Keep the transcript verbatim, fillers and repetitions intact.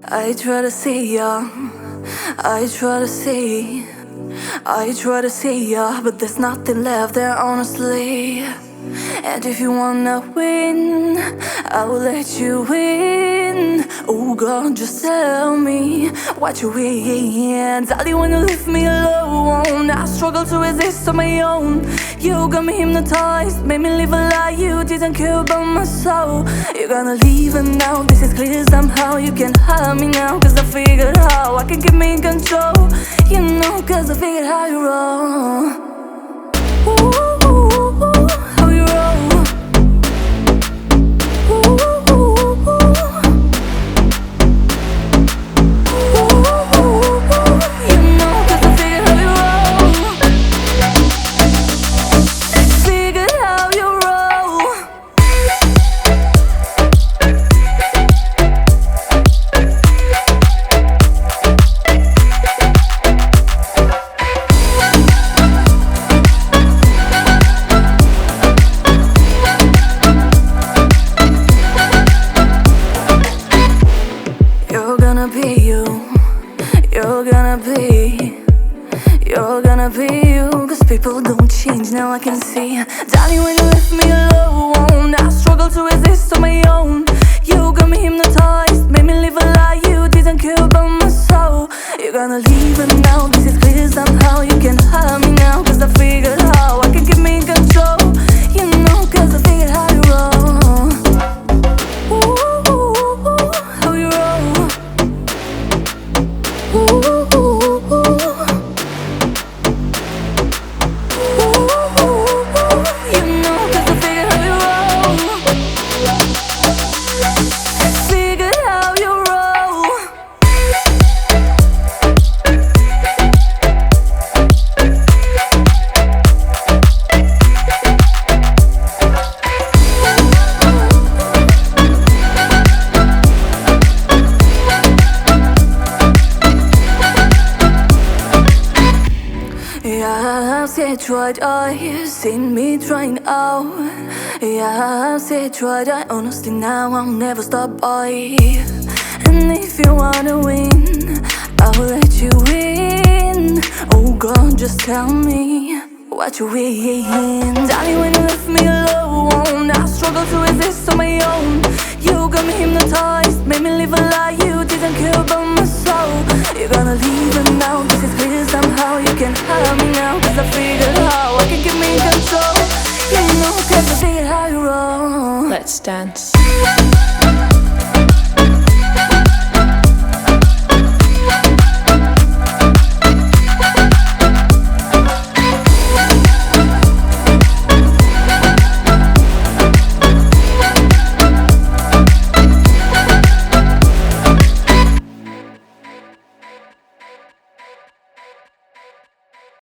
I try to see ya, I try to see, I try to see ya, but there's nothing left there, honestly. And if you wanna win, I will let you win. Oh God, just tell me what you win. Darling, when you leave me alone, I struggle to resist on my own. You got me hypnotized, made me live a lie. You didn't care about my soul. You're gonna leave and now this is clear somehow. You can have me now, cause I figured how I can keep me in control. You know, cause I figured how you roll. Ooh. You're gonna be, you're gonna be you. Cause people don't change, now I can see. Darling, when you left me alone, I struggle to resist on my own. You got me hypnotized, made me live a lie. You didn't care about my soul. You're gonna leave and now this is clear somehow. You can have me now, cause I figured how I can keep me in control. You know, cause I figured how you roll. Ooh, how you roll. Ooh. Yeah, I've said tried, I've seen me trying out. Yeah, I've said tried, I honestly now I'll never stop by. And if you wanna win, I will let you win. Oh God, just tell me what you win. Darling, when you left me alone, I struggle to resist on my own. You got me hypnotized, made me live a lie. You didn't care about my soul. You're gonna leave and now this is clear somehow. You can have me now, cause I figured how I can keep me in control. You know, cause I figured how you roll. Let's dance.